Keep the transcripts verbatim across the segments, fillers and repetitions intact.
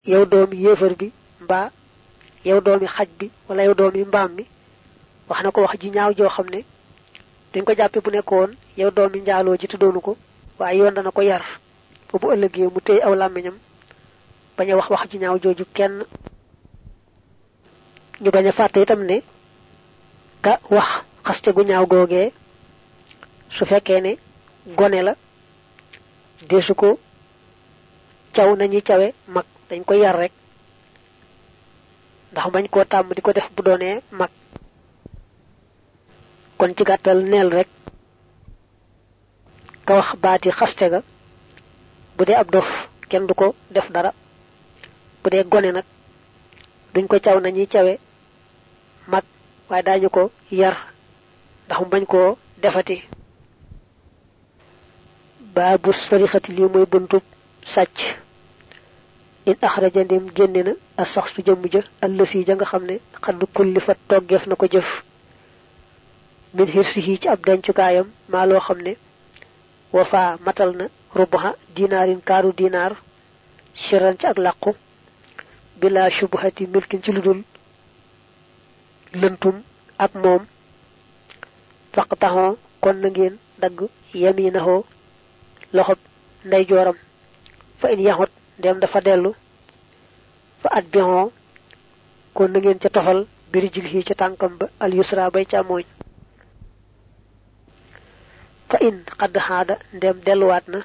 yow doomi yéefar bi mbaa yow doomi xaj bi wala yow doomi mbaam mi wax na ko wax ji ñaaw joo xam ne dañ ko jàppe bu nekkoon yow doomi njaaloo ji tuddoonu ko waaye yoon dana ko yar ba bu ëllëgee mu téy aw làmmiñam bañ a wax wax ji ñaaw jooju kenn. ñu bañ a fàtte itam ne ka wax xaste gu ñaaw googee su fekkee ne gone la deesu ko caw nañu cawe mag dañ ko yar rek ndax bañ koo tàmm di ko def bu doonee mag. kon ci gàttal neel rek ka wax baati xaste ga bu dee ab dof kenn du ko def dara bu dee gone nag duñ ko caw nañuy cawe mag waaye daañu ko yar ndax mu bañ koo defati. baabu sarixati lii mooy buntub sàcc. in axraja ndem génne na a sax su jëmm ja allësi ja nga xam ne xadd kulli fa toggeef na ko jëf min hirsihi ci ab dencukaayam maa loo xam ne wafa matal na rubaxa dinaarin kaaru dinaar shiran ci ak làqu bila shubhati milkin ci ludul lëntum ak moom faqtaxoo kon na ngeen dagg yaminaxoo loxob ndey jooram fa in yaxut ndem dafa dellu fa at bixoo kon na ngeen ca tofal biri jig yi ca tànkam ba al yusra bay càmmooñ fa in xadd xaada ndem delluwaat na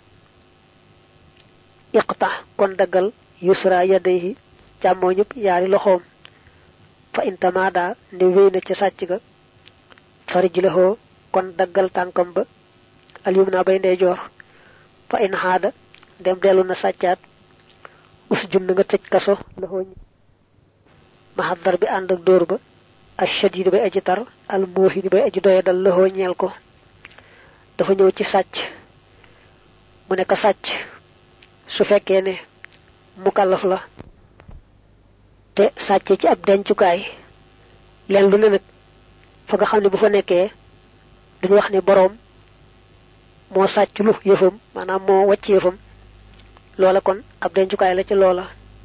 iqta kon daggal yusra yadayhi càmmooñub yaari loxoom fa in tamaada ndem wéy na ca sàcc ga farijlahoo kon daggal tànkam ba al yumna bay ndeyjoor fa in xaada ndem dellu na sàccaat us jun na nga tëj kaso loxoo mahadar bi ànd ak dóor ba al shadid bay aji tar al muuhini bay aji doya dal loxoo ñeel ko. dafa ñëw ci sàcc mu nekk sàcc su fekkee ne mukallaf la te sàcc ci ab dencukaay leen lu ne nag fa nga xam ne bu fa nekkee duñu wax ne boroom moo sàcc lu yëfam maanaam moo wàcc yëfam loola kon ab dencukaay la ci loola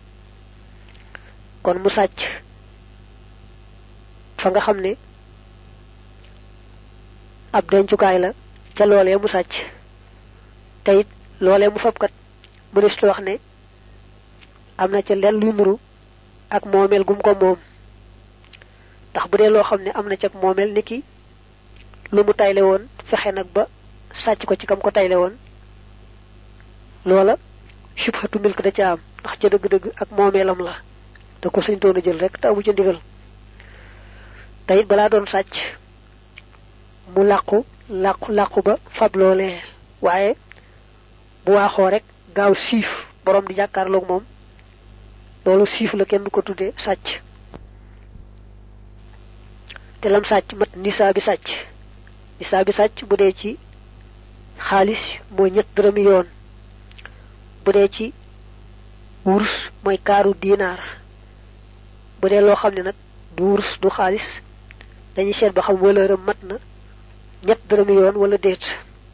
kon mu sàcc fa nga xam ne ab dencukaay la ca loolee mu sàcc te it loolee mu fabkat mu des wax ne am na ca lenn luy nuru ak moomeel gum ko moom ndax bu dee loo xam ne am na ca moomeel ni ki lu mu tayle woon fexe nag ba sàcc ko ci kam ko tayle woon loola subhatu milk da ca am ndax ca dëgg-dëgg ak moomeelam la da ko suñ toon a jël rek te amu ca ndigal te it balaa doon sàcc mu làqu làqu làqu ba fab loolee waaye bu waaxoo rek gaaw siif boroom di jàkkaarloog moom loolu siif la kenn du ko tuddee sàcc te lam sàcc mat nisaa bi sàcc nisaa bi sàcc bu dee ci xaalis mooy ñett dërëmi yoon bu dee ci wurus mooy kaaru dinaar bu dee loo xam ne nag du wurus du xaalis dañuy seet ba xam wëlëram mat na ñett dërëmi yoon wala déet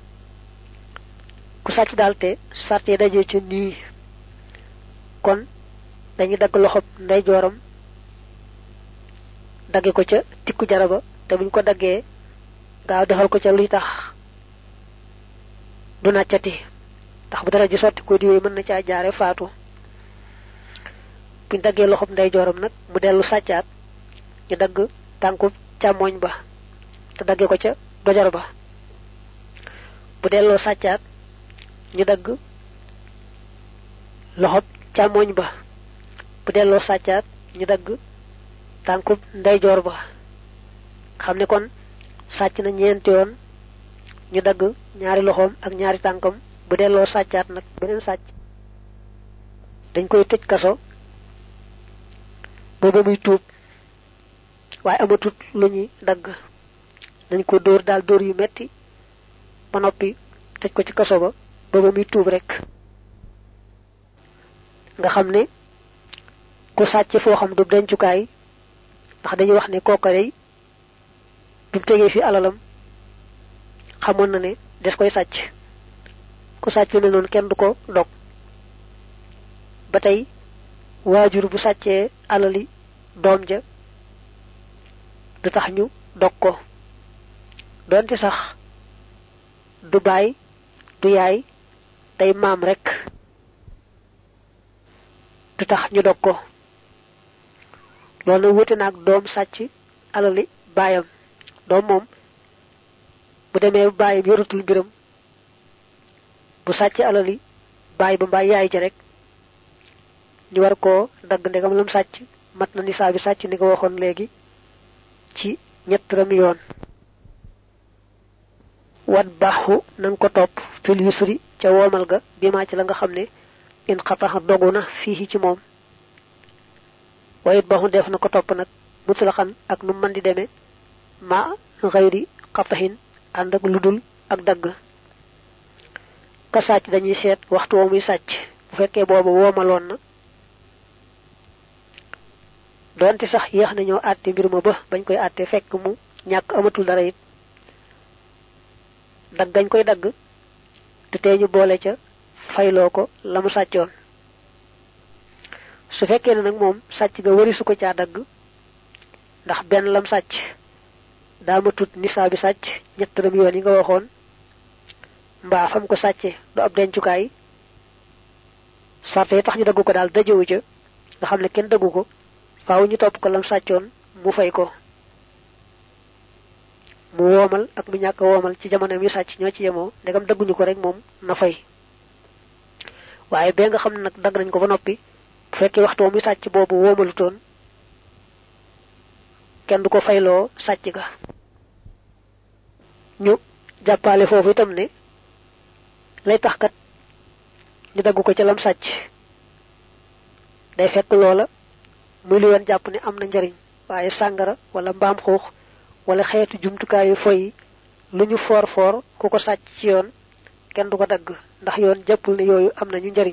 ku sàcc daal te sàrtee dajee ca nii kon dañuy dagg loxob ndeyjooram dagge ko ca tikku jaraba te buñ ko daggee gaaw defal ko ca luy tax du nàccati ndax bu dara ji sotti ko diwee mën na caa jaare faatu buñ daggee loxob ndeyjooram nag mu dellu sàccaat ñu dagg tànku càmmooñ ba te dagge ko ca dojar ba bu delloo sàccaat ñu dagg loxob càmmooñ ba bu delloo sàccaat ñu dagg tànkub ndeyjoor ba xam ne kon sàcc na ñeenti yoon ñu dagg ñaari loxoom ak ñaari tànkam bu delloo sàccaat nag beneen sàcc dañ koy tëj kaso booba muy tuub waaye amatut lu ñuy dagg dañ ko dóor daal dóor yu metti ba noppi tëj ko ci kaso ba booba muy tuub rek nga xam ne ku sàcc foo xam du dencukaay ndax dañuy wax ne kooka day bi mu tegee fi alalam xamoon na ne des koy sàcc ku sàcc lu mel noonu kenn du ko dog ba tey waajur bu sàccee alali doom ja du tax ñu dog ko donte sax du baay du yaay day maam rek du tax ñu dog ko loolu wuute naag doom sàcc alali baayam doom moom bu demee baayam yoratul mbiram bu sàcc alali baay ba mbaa yaay ja rek ñu war koo dagg ndegam lam sàcc mat na nisaa bi sàcc ni ko waxoon léegi ci ñett ram yoon wat baxu nang ko topp fil yusri ca woomal ga bi maa ci la nga xam ne in xataxa dogu na fii ci moom wayit baxu def na ko topp nag mutlaxan ak nu mën di demee ma xayri xataxin ànd ak ludul ak dagg ka sàcc dañuy seet waxtu woo muy sàcc bu fekkee boobu woomaloon na donte sax yéex nañoo àtte mbir ma ba bañ koy àtte fekk mu ñàkk amatul dara it dag gañ koy dagg te tee ñu boole ca fayloo ko la mu sàccoon su fekkee ne nag moom sàcc ga wari su ko caa dagg ndax benn lam sàcc daa ma tut nisaa bi sàcc ñett ram yoon yi nga waxoon mbaa fam ko sàcce du ab dencukaay sarte yi tax ñu daggu ko daal dajewu ca nga xam ne kenn daggu ko faaw ñu topp ko lam sàccoon mu fay ko mu woomal ak mu ñàkk woomal ci jamono mi sàcc ñoo ci yemoo ndegam dagguñu ko rek moom na fay waaye bee nga xam ne nag dagg nañ ko ba noppi bu fekkee waxtu mi sàcc boobu woomalutoon kenn du ko fayloo sàcc ga ñu jàppale foofu itam ne lay tax kat ñu dagg ko ca lam sàcc day fekk loola muy lu yoon jàpp ne am na njariñ waaye sàngara wala mbaam xuux wala xeetu jumtukaayu foy lu ñu foor foor ku ko sàcc ci yoon kenn du ko dagg ndax yoon jàppul ne yooyu am nañu njariñ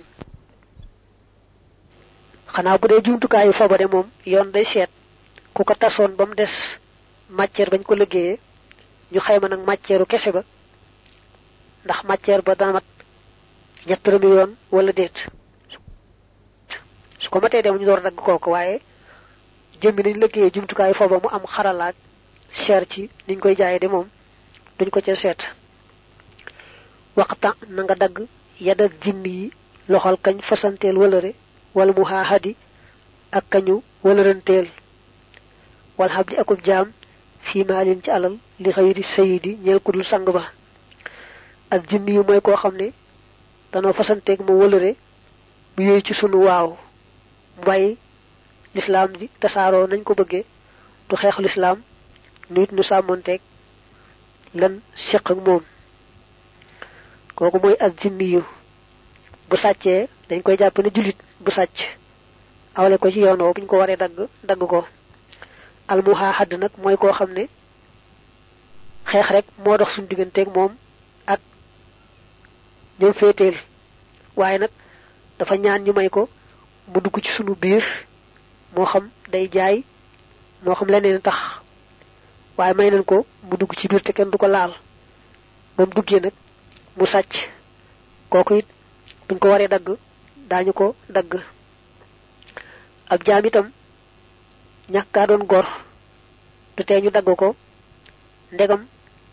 xanaa bu dee jumtukaayu foba de moom yoon day seet ku ko tasoon ba mu des matière bañ ko liggéeyee ñu xayma nag matière kese ba ndax matière ba dana mat ñett rëmi yoon wala déet su ko matee dem ñu door dagg kooku waaye jëmmi nañ liggéeyee jumtukaayu foba mu am xaralaak cher ci niñ koy jaayee de moom duñ ko ca seet waxta na nga dagg yadal jimmi yi loxol kañ fasanteel wëlëre wala mu haahadi ak kañu wëlëranteel wal habdi akub jaam fii maalin ci alal li xëyri sayidi ñeel ku dul sang ba ak jimmi yi mooy koo xam ne danoo fasanteeg mu wëlëre bu yooyu ci sunu waaw mu bàyyi lislaam ji tasaaroo nañ ko bëggee du xeex lislaam nit nu sàmmonteeg lan séq ak moom kooku mooy ak zimmiyu bu sàccee dañ koy jàpp ne jullit bu sàcc awale ko ci yoon woo buñ ko waree dagg dagg ko almuhaahad nag mooy koo xam ne xeex rek moo dox suñu digganteeg moom ak ñoom féeteel waaye nag dafa ñaan ñu may ko mu dugg ci sunu biir moo xam day jaay moo xam leneen tax waaye may nañ ko mu dugg ci biir te kenn du ko laal moom duggee nag mu sàcc kooku it buñ ko waree dagg daañu ko dagg ab jaam itam ñàkkaa doon gor du tee ñu dagg ko ndegam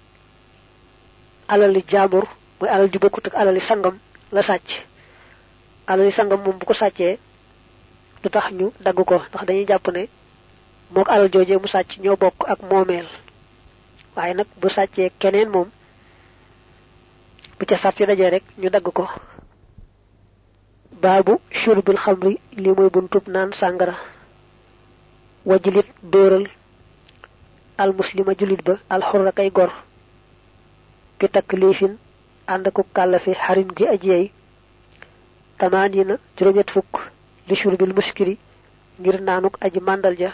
alali jaambur muy alal ju bokkut ak alali sangam la sàcc alali sangam moom bu ko sàccee du tax ñu dagg ko ndax dañuy jàpp ne mook alal joojee mu sàcc ñoo bokk ak moomeel waaye nag bu sàccee keneen moom bu ca sàrt yi dajee rek ñu dagg ko baabu shurbil xamri li mooy buntub naan sàngara wajlit dóoral al muslima julit ba alxurra kay gor bi taklifin ànd aku kàllafe xarin gi ajiyey tamaanina juróom-ñett fukk li shurbil muskiri ngir naanuk aji màndal ja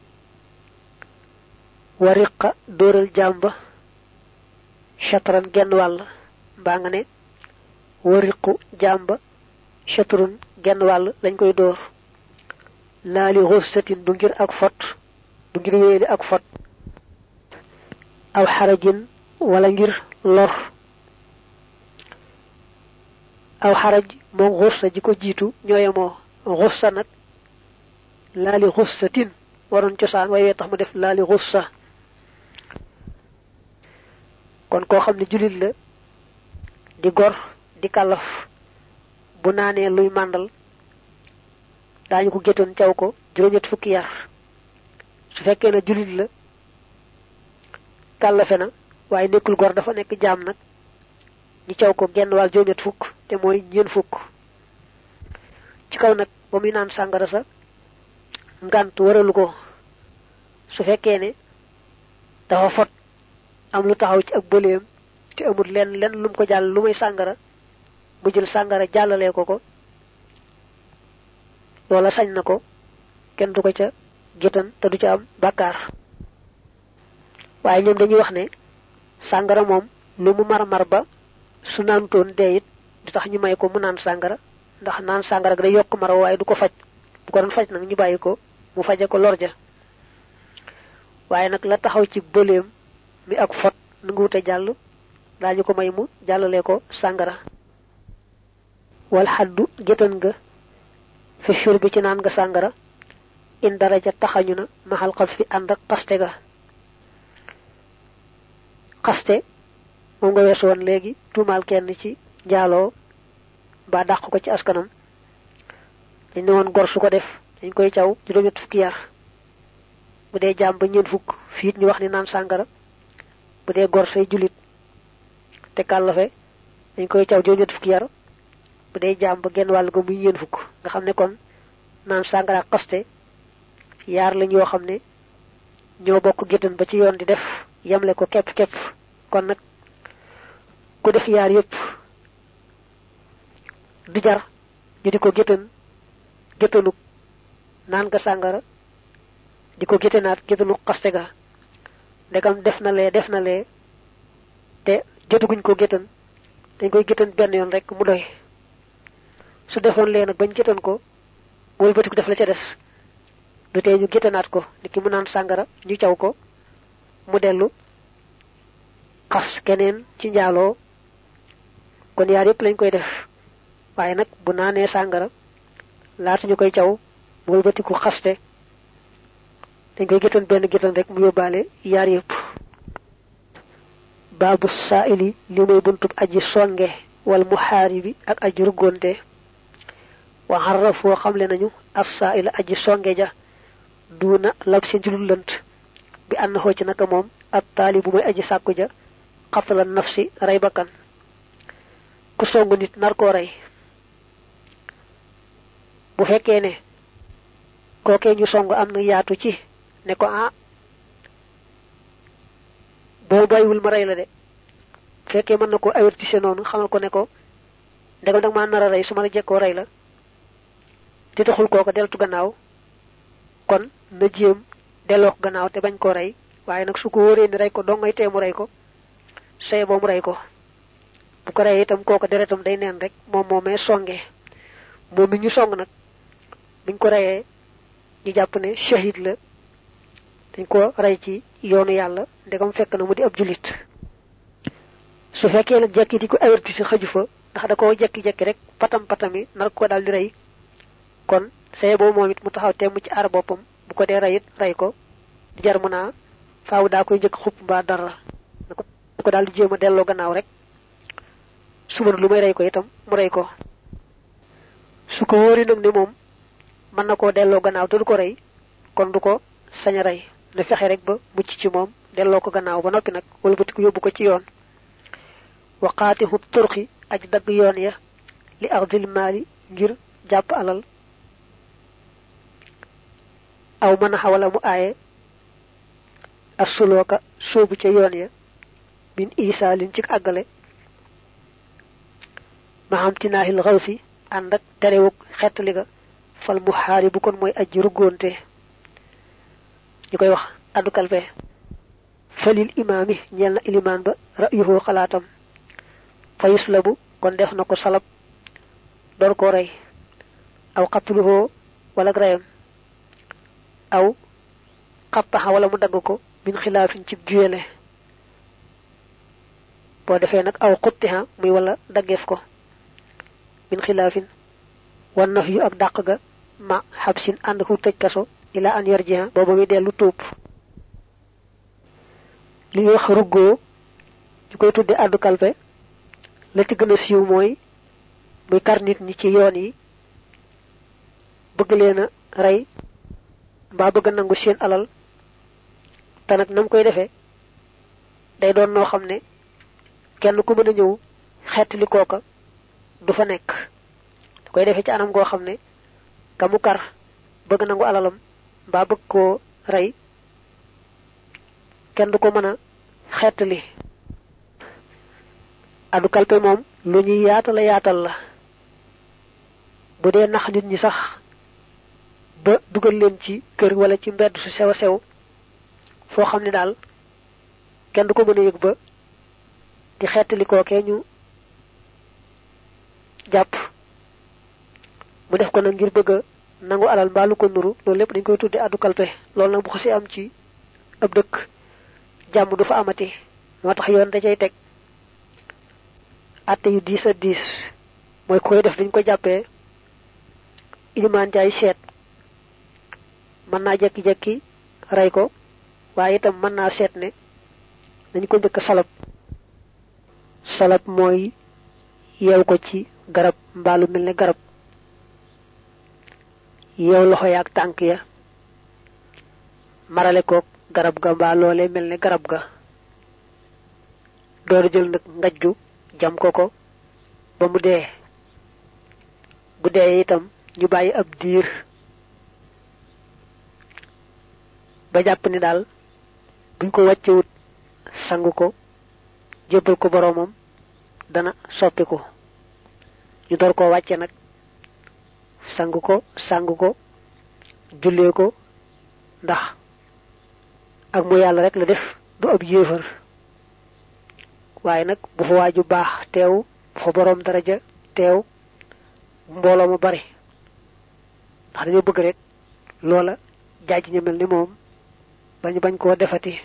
wariqa dóoral jàmba chatran genn wàll mbaa nga ne wariqu jàmba chatrun genn wàll lañ koy dóor laali xussatin du ngir ak fot du ngir wéeli ak fot aw xarajin wala ngir lor aw xaraj moom xussa ji ko jiitu ñooyemoo xussa nag laali xussatin waroon cosaan waaye tax mu def laali xussa kon koo xam ne julit la di gor di kalaf bu naanee luy màndal daañu ko géttoon caw ko juróom-ñett fukki yar su fekkee na julit la kàllafe na waaye nekkul gor dafa nekk jaam nag ñu caw ko genn wàll juróom-ñett fukk te mooy ñeen fukk ci kaw nag ba muy naan sàngara sa ngant waralu ko su fekkee ne dafa fot am lu taxaw ci ak bëleem te amul lenn lenn lum ko jàll lu may sàngara mu jël sàngara jàllalee ko ko loola sañ na ko kenn du ko ca gétan te du ca am bàkkaar waaye ñoom dañuy wax ne sàngara moom lu mu mar mar ba su naantoon dee it du tax ñu may ko mu naan sàngara ndax naan sàngara day yokk mara waaye du ko faj bu ko doon faj nag ñu bàyyi ko mu faje ko lorja waaye nag la taxaw ci bëleem mi ak fot nanguwute jàll daañu ko may mu jàllale ko sàngara wal xaddu gétan nga fi shur bi ci naan nga sàngara in daraja taxañu na maxal xas fi ànd ak xaste ga xaste moom nga weesu woon léegi tuumaal kenn ci njaaloo ba dàq ko ci askanam dañ ne woon gor su ko def dañ koy caw juróom-ñett fukki yar bu dee jaam ba ñeent fukk fiit ñu wax ni naan sàngara bu dee gor say julit te kàllafe dañ koy caw juróom-ñett fukki yar bu dee jaam ba genn wàll ga muy ñeent fukk nga xam ne kon naan sàngara ak xaste yaar lañ yoo xam ne ñoo bokk géttan ba ci yoon di def yemle ko képp képp kon nag ku def yaar yépp du jar ñu di ko géttan géttanu naan nga sàngara di ko géttanaat géttanu xaste ga ndegam def na lee def na lee te jotaguñ ko géttan dañ koy géttan benn yoon rek mu doy su defoon lee nag bañ géttan ko mooy bëtiku def la ca des du tee ñu géttanaat ko ni ki mu naan sàngara ñu caw ko mu dellu xas keneen ci njaaloo kon yaar yépp lañ koy def waaye nag bu naanee sàngara laata ñu koy caw mooy bëtiku xaste dañ koy géttan benn géttan rek mu yóbbaale yaar yépp baabu saa'ili li muy buntub aji songe wal muhaaribi ak aji ruggonte wa xarrafoo xamle nañu as-saa'ila aji songe ja duuna lab si njulul lënt bi ànd xoo ci naka moom ab taali bu may aji sàkku ja xatala nafsi rey bakkan ku songu nit nar koo rey bu fekkee ne kookee ñu song am na yaatu ci ne ko ah boo bàyyiwul ma rey la de fekkee mën na ko avertise noonu xamal ko ne ko ndegam dag maa nar a rey su ma la jekkoo rey la te taxul kooko deltu gannaaw kon na jéem delloo ko gannaaw te bañ koo rey waaye nag su ko wóoree ni rey ko dong ngay tee mu rey ko sey boo mu rey ko bu ko rey itam kooko deretam day neen rek moom moomee songee moom mi ñu song nag buñ ko reyee ñu jàpp ne shahid la dañ ko rey ci yoonu yàlla ndegam fekk na mu di ab julit su fekkee nag jekki di ko avertise xaju fa ndax da koo jekki-jekki rek patam patami nar ko daal di rey kon saye boobu moom it mu taxaw temm ci aar boppam bu ko dee reyit rey ko di jar mu naa faaw daa koy njëkk xupp mbaa dara da ko daal di jéem a delloo gannaaw rek su mënul lu may rey ko itam mu rey ko su ko wóori nag ne moom mën na koo delloo gannaaw te du ko rey kon du ko sañ a rey na fexe rek ba mucc ci moom delloo ko gannaaw ba noppi nag wala bëti ko yóbbu ko ci yoon waqaatixu turxi aj dagg yoon ya li ardil maali ngir jàpp alal aw mën a xawala mu aaye assulooka sóobu ca yoon ya min isaalin ci àggale ma xam tinaaxil xaw si ànd ak terewuk xettali ga fal mu xaari bu kon mooy aji ruggoonte ñu koy wax addu kalpe falil imaami ñeel na ilimaan ba ra'yuhu xalaatam fa yuslabu kon def na ko salab door koo rey aw xatluhoo wala reyam aw xattaxa wala mu dagg ko min xilaafin ci juyele boo defee nag aw xuttiha muy wala daggeef ko min xilaafin wan naf yu ak dàq ga ma habsin and hu tej kaso ila an yarjiha bobu mi delu tup li wax ruggo ñu koy tudde addu kalpe la ci gëna siiw moy muy kar nit ñi ci yoon yi bëgg leena ray ba bëgg nangu seen alal ta nak nam koy defé day doon no xamné kenn ku mëna ñëw xétli koka du fa nek da koy defé ci anam go xamné kamu kar bëgg nangu alalam ba bëgg ko ray kenn du ko mëna xétli adu kalpe mom lu ñuy yaatal yaatal la bu dee nax nit ñi sax ba dugal leen ci kër wala ci mbedd su sew sew foo xam ne daal kenn du ko mën a yëg ba di xeetali kookee ñu jàpp mu def ko nag ngir bëgg nangu alal mbaalu ko nuru loolu lépp dañ koy tudde addu kalpe loolu nag bu xasi am ci ab dëkk jàmm du fa amati moo tax yoon da cay teg atte yu diis a diis mooy koy def dañ ko jàppee ilimaan jaay seet mën naa jekki-jekki ray ko waaye itam mën naa seet ne dañ ko njëkk salab salab mooy yeew ko ci garab mbaalu mel ne garab yeew loxo yaak tànk ya marale ko garab ga mbaa loolee mel ne garab ga door jël nag ngajju jam ko ko ba mu dee bu dee itam ñu bàyyi ab diir ba jàpp ni daal buñ ko wàccewut sangu ko jébbal ko boroomam dana soppi ko ñu door koo wàcce nag sangu ko sangu ko jullee ko ndax ak mu yàlla rek la def du ab yéefar waaye nag bu fa waaju baax teew bu fa boroom daraja teew mbooloo mu bari ndax dañoo bëgg rek loola jaaj ñu mel ni moom bañu bañ koo defati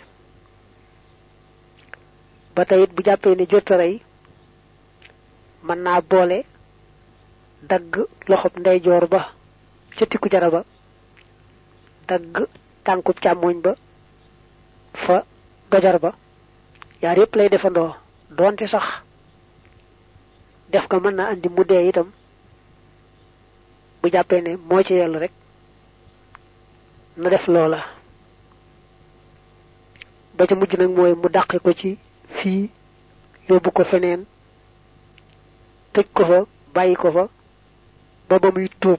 ba tayit bu jàppee ni jot rey mën naa boole dagg loxob ndeyjoor ba ca tikku jara ba dagg tànkub càmmoñ ba fa dojar ba yaar yépp lay defandoo doonte sax def ko mën naa andi mu dee itam bu jàppee ne moo ci yell rek na def loola ba ca mujj nag mooy mu dàqe ko ci fii yóbbu ko feneen tëj ko fa bàyyi ko fa ba ba muy tuub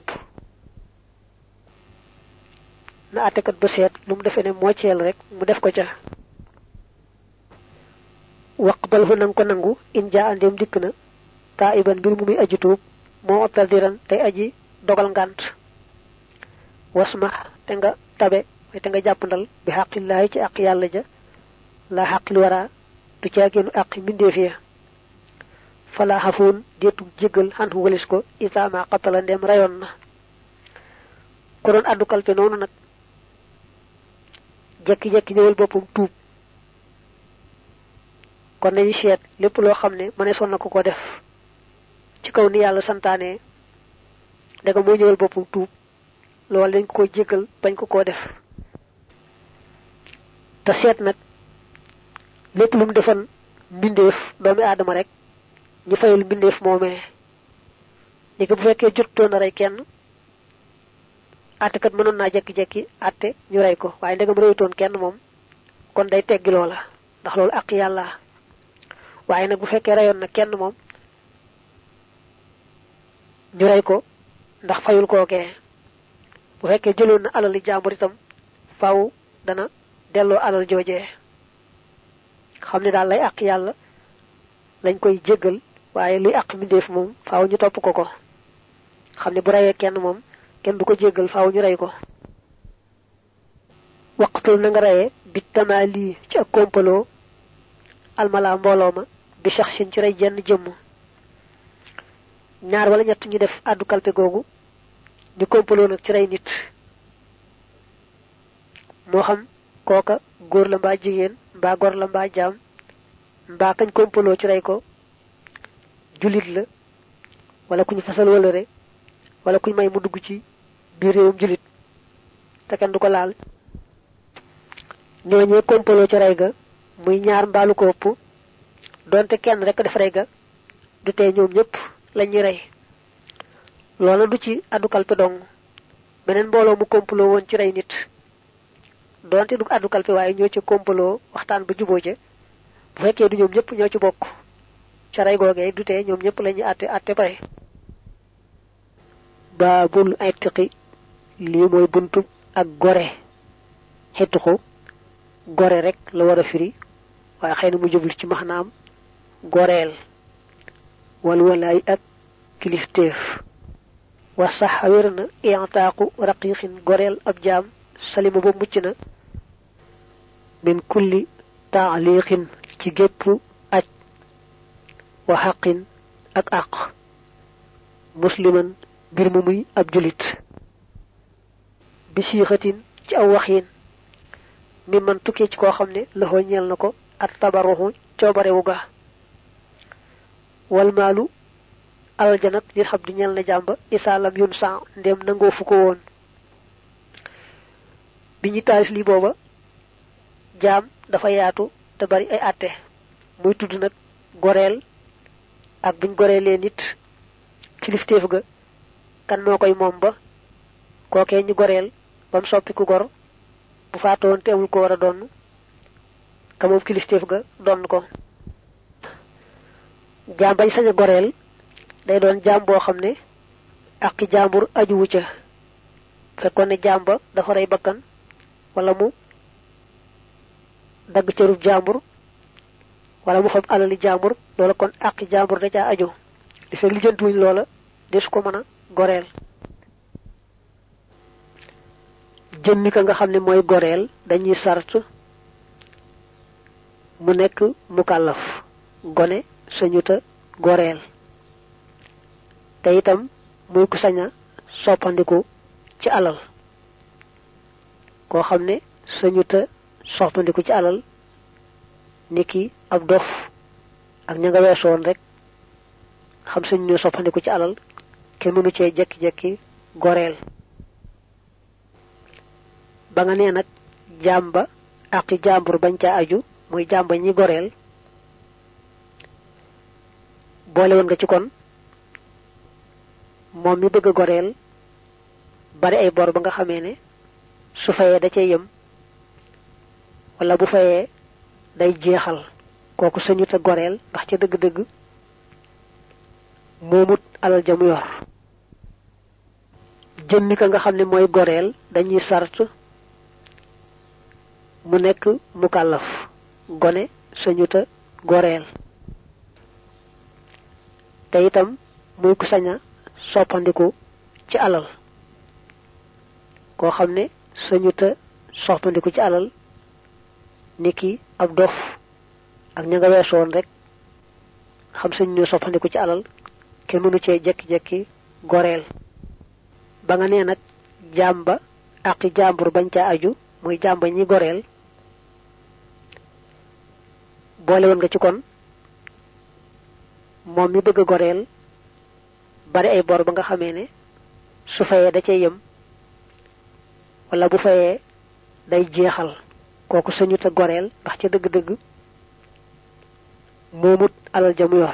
na àttekat ba seet lu mu defee ne moo ci yell rek mu def ko ca waqbal hu nang ko nangu in jaa andem dikk na taiban bir mu muy aji tuub moo otadiran tey aji dogal ngant wasma te nga tabe te nga jàppandal bi xaqillahi ci aq yàlla ja la xaqil wara du caagéenu aq mbindeef ya fala xafuun deetu jéggal xan hu walis ko isaama qatala ndem rayoon na ko doon addu kalpe noonu nag jekki-jekki ñëwal boppam tuub kon nañu seet lépp loo xam ne mëne son na ko ko def ci kaw ni yàlla santaane daga mooy ñëwal boppam tuub loolu dañ ko jéggal bañ ko koo def te seet nag lépp lu mu defoon mbindeef doomi aadama rek ñu fayul mbindeef moomee ni ko bu fekkee jottoon na rey kenn àttekat mënoon naa jekki-jekki àtte ñu rey ko waaye ndegam reyutoon kenn moom kon day teggi loola ndax loolu ak yàlla waaye nag bu fekkee reyoon na kenn moom ñu rey ko ndax fayul kookee bu fekkee jëloon na alal li jàmbur itam faaw dana delloo alal joojee xam ne daal lay àq yàlla lañ koy jéggal waaye luy àq mbindeef moom faaw ñu topp ko ko xam ne bu reyee kenn moom kenn du ko jéggal faaw ñu rey ko waqtul na nga reyee bi tamaali ci ak kompaloo almala mbooloo ma bi shaxsin ci rey jenn jëmm ñaar wala ñett ñu def addu kalpe googu ñu kompaloo nag ci rey nit moo xam kooka góor la mbaa jigéen mbaa gor la mbaa jaam mbaa kañ kompaloo ci rey ko julit la wala kuñ fasal wala re wala kuñ may mu dugg ci bi réewum julit te kenn du ko laal ñooñee kompaloo ci rey ga muy ñaar mbaalu ko ëpp donte kenn rek def rey ga du tee ñoom ñëpp lañuy rey loola du ci addu kalpe dong beneen mbooloo mu kompaloo woon ci rey nit donte du addu kalpe waaye ñoo ci kompaloo waxtaan ba juboo ca bu fekkee du ñoom ñëpp ñoo ci bokk ca rey googee du tee ñoom ñëpp lañuy àtte àtte pare baabul aytiqi lii mooy buntu ak gore xettuxu gore rek la war a firi waaye xëy na mu jublu ci maxnaam goreel wal walaay ak kilifteef wa sax wér na i'taaqu raqiqin goreel ab jaam salima ba mucc na min kulli taaliqin ci gépp aj wa xaqin ak àq musliman bir mu muy ab julit bi siixatin ci aw waxiin mi man tukkee ci koo xam ne loxo ñeel na ko at tabaruxu coobarewu ga wal maalu aljanat lil xam di ñeel na jàmba isaalam yun san ndem nangoo fu ko woon bi ñu taalif li booba jaam dafa yaatu te bari ay àtte muy tudd nag goreel ak buñ goreelee nit kilifteef ga kan moo koy moom ba kookee ñu goreel bam soppi ku gor bu faatoon te amul ko war a donn ka moom kilifteef ga donn ko jaam bañ sañ a goreel day doon jaam boo xam ne aqi jaambur ajuwu ca fekkoon ne jaam ba dafa rey bakkan wala mu dagg cërub jaambur wala mu fab alali jaambur loola kon aqi jaambur da caa aju li fekk lijjantuwuñ loola desu ko mën a goreel jëmmi ka nga xam ne mooy goreel dañuy sart mu nekk mukallaf gone sañuta goreel te itam muy ku sañ a soppandiku ci alal koo xam ne sañuta soppandiku ci alal niki ab dof ak ña nga weesoon rek xam sañu ñoo soppandiku ci alal kenn mënu cee jekki-jekki goreel ba nga nee nag jàmba aqi jàmbur bañ caa aju muy jàmba ñi goreel boole woon nga ci kon moom mi bëgg a goreel bari ay bor ba nga xamee ne su fayee da cay yem wala bu fayee day jeexal kooku sañu te goreel ndax ca dëgg-dëgg moomut alal ja mu yor jëmmi ka nga xam ne mooy goreel dañuy sart mu nekk mukallaf gone sañu te goreel te itam muy ku sañ a soppandiku ci alal koo xam ne sañu te soppandiku ci alal niki ab dof ak ña nga weesoon rek xam sañu ñoo soppandiku ci alal kenn mënu cee jekki-jekki goreel ba nga nee nag jàmba aqi jàmbur bañ caa aju muy jàmba ñi goreel boole woon nga ci kon moom mi bëgg a goreel bari ay bor ba nga xamee ne su fayee da cay yem wala bu fayee day jeexal kooku sañu te goreel ndax ca dëgg-dëgg moomut alal ja mu yor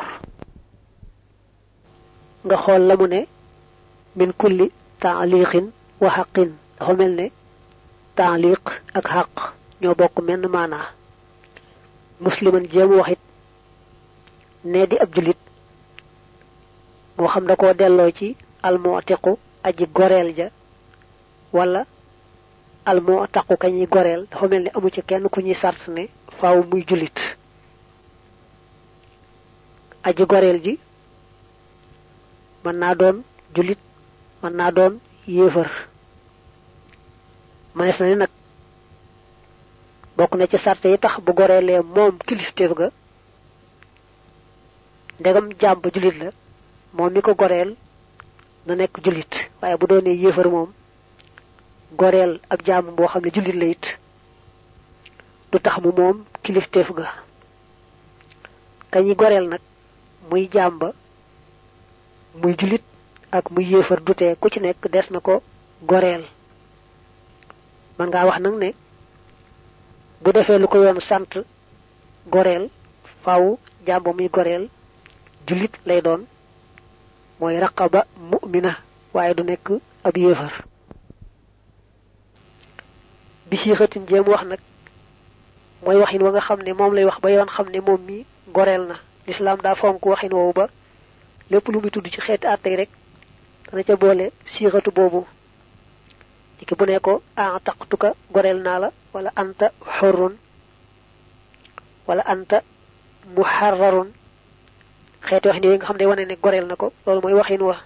nga xool la mu ne min kulli taaliqin wa xaqin dafa mel ne taaliq ak xaq ñoo bokk menn maanaa musliman jéemu waxit ne di ab julit moo xam da koo delloo ci almu'tiqu aji goreel ja wala almu'taqu ka ñuy goreel dafa mel ne amu ci kenn ku ñuy sart ne faaw muy julit aji goreel ji mën naa doon julit mën naa doon yéefar manees na ne nag bokk na ci sart yi tax bu goreelee moom kilifteef ga ndegam jaam ba julit la moom mi ko goreel na nekk julit waaye bu doonee yéefar moom goreel ab jaam boo xam ne julit la it du tax mu moom kilifteef ga kañi goreel nag muy jaam ba muy julit ak muy yéefar dutee ku ci nekk des na ko goreel man nga wax nak ne bu defé lu ko yoon sant goreel faaw jambo muy goreel julit lay doon moy raqaba mu'mina waye du nek ab yéefar bi ci xatin jëm wax nak moy waxin wa nga xamne mom lay wax ba yoon xamne mom mi goreel na l'islam da fonku waxin woowu ba lepp lu mi tuddu ci xéeti atay rek dana ca boole siixatu boobu diki bu ne ko a taqtuka goreel naa la wala anta hurrun wala anta muharrarun xéeti wax ni nga xam ne wane ne goreel na ko loolu mooy waxin wa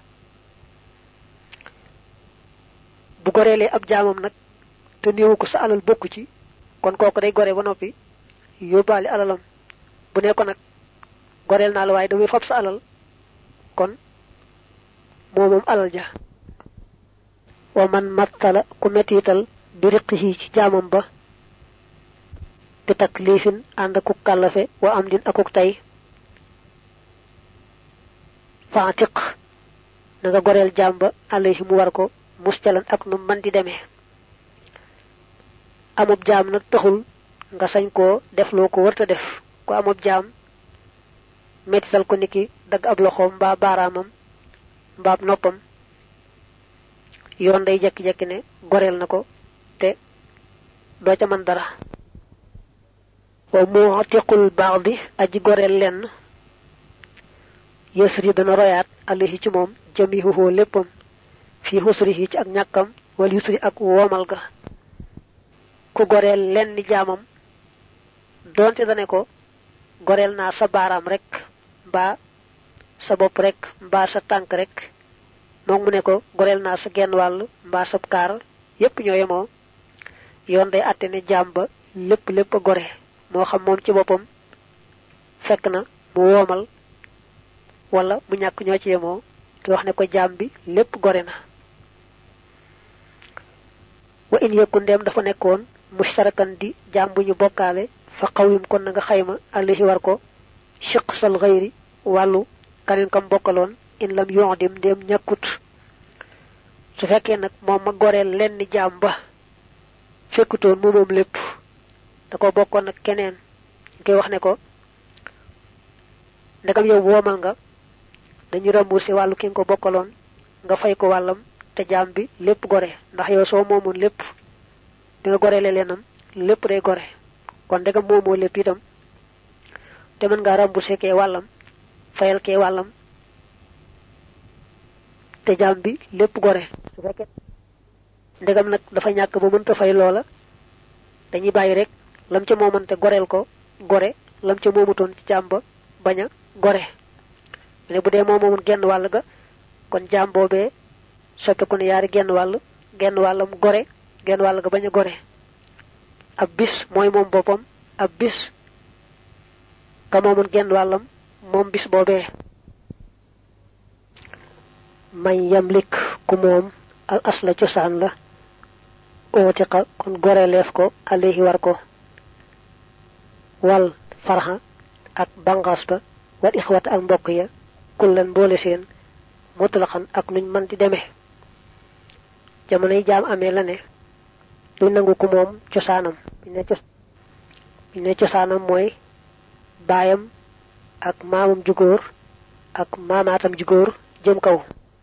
bu goreelee ab jaamam nag te néewu ko sa alal bokku ci kon kooku day gore ba noppi yóbbaale alalam bu ne ko nag goreel naa la waaye damay fab sa alal kon momum alal ja wa man mattala ku metital bi riqihi ci jaamam ba bi taklifin and ku kalafe wa amdin akuk tay faatiq na nga goreel jamba alayhi mu war ko mustalan ak nu man di demee amub jaam nag taxul nga sañ koo def loo ko wërta def ko amub jaam metital ko niki dag ab loxoom mbaa baaraamam mbaa noppam yoon day jekki-jekki ne goreel na ko te doo ca man dara wa mu'tiqul ba'di aji goreel lenn yasri dana royaat alayhi ci moom jamihuhu léppam fi husrihi ci ak ñàkkam wal yusri ak womal ga ku goreel lenn jaamam donte dane ko goreel naa sa baaraam rek mbaa sa bopp rek mbaa sa tànk rek moom mu ne ko goreel naa sa genn wàll mbaa sa kaar yépp ñoo yemoo yoon day àtte ne jaam ba lépp lépp a gore moo xam moom ci boppam fekk na mu woomal wala mu ñàkk ñoo ci yemoo te wax ne ko jaam bi lépp gore na wa in yakun dem dafa nekkoon mushtarakan di jaam bu ñu bokkaale fa qawim kon na nga xayma alayhi war ko shiqsal ghayri walu kanen kam bokkaloon in lam yu'dim dem ñakut su fekkee nag moom ma goreel lenn jaam ba fekkutoon mu moom lépp da ko bokkoon nag keneen ngay wax ne ko ndegam yow woomal nga dañu rembourser wàllu ki nga ko bokkaloon nga fay ko wàllam te jaam bi lépp gore ndax yow soo moomoon lépp di nga goreele leenam lépp day gore kon ndegam moomoo lépp itam te mën nga rembourser kee wàllam fayal kee wàllam te jaam bi lépp gore su fekkee ndegam nag dafa ñàkk ba mënta fay loola dañuy bàyyi rek lam ca moomante goreel ko gore lam ca moomutoon ci jaam ba bañ a gore ne bu dee moo moomoon genn wàll ga kon jaam boobee soppeeku ne yaari genn wàll genn wàllam gore genn wàll ga bañ a gore ab bis mooy moom boppam ab bis ka moomoon genn wàllam moom bis boobee man yamlik ku moom al asla cosaan la ootiqa kon gore leef ko alayhi war ko wal farha ak bangas ba wal ixwat ak mbokk ya kullan boole seen mutlaqan ak nuñ mën di demee jamonoy jaam amee la ne du nangu ku moom cosaanam bi ne cosaanam mooy baayam ak maamam ju góor ak maamaatam ju góor jëm kaw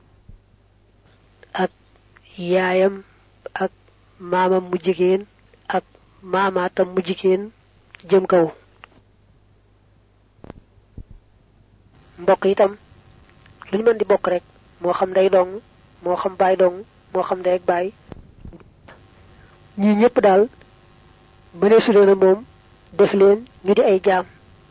ak yaayam ak maamam mu jigéen ak maamaatam mu jigéen jëm kaw mbokk itam luñ mën di bokk rek moo xam day dong moo xam baay dong moo xam day ak baay ñi ñëpp daal mëne su leen moom def leen ñu di ay jaam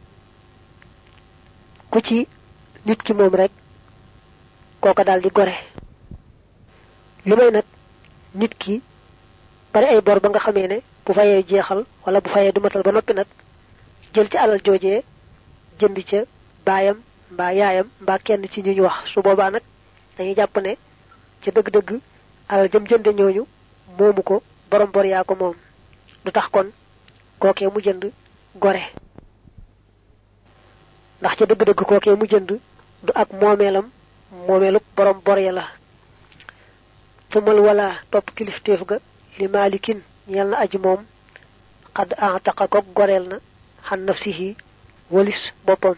ku ci nit ki moom rek kooka daal di gore li may nag nit ki bari ay bor ba nga xamee ne bu fayee jeexal wala bu fayee du matal ba noppi nag jël ci alal joojee jënd ca baayam mbaa yaayam mbaa kenn ci ñu ñu wax su boobaa nag dañuy jàpp ne ci dëgg-dëgg alal jëm jënde ñooñu moomu ko borom bor yaa ko moom du tax kon kookee mu jënd gore ndax ci dëgg-dëgg kookee mu jënd du ak moomeelam moomeelu borom bor ya la tumal wala top kilifteef ga li malikin ñal na aji mom qad a'taqa ko gorel na han nafsihi walis bopam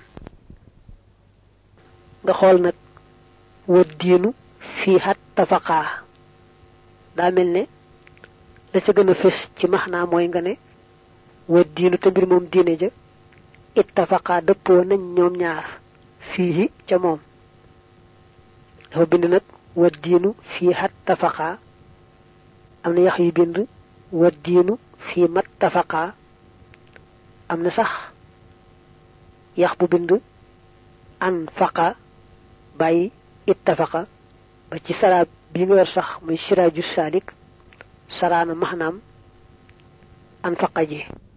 nga xol nak wa diinu fi hat tafaqa da melne la ca gëna fess ci maxna moy nga ne wa diinu te bir mom diine ja ittafaqa deppo nañ ñoom ñaar fihi ca mom dafa bind nak wa diinu fi hat tafaqa amna yax yu bind wa diinu fi mattafaqa amna sax yax bu bind an faqa bay ittafaqa ba ci sara bi nga yor sax muy siraju salik sarana mahnam an faqa ji